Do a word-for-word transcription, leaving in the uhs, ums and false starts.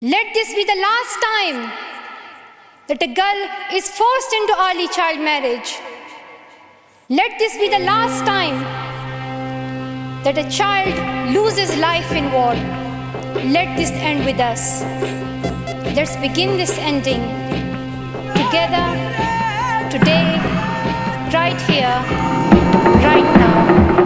Let this be the last time that a girl is forced into early child marriage. Let this be the last time that a child loses life in war. Let this end with us. Let's begin this ending together, today, right here, right now.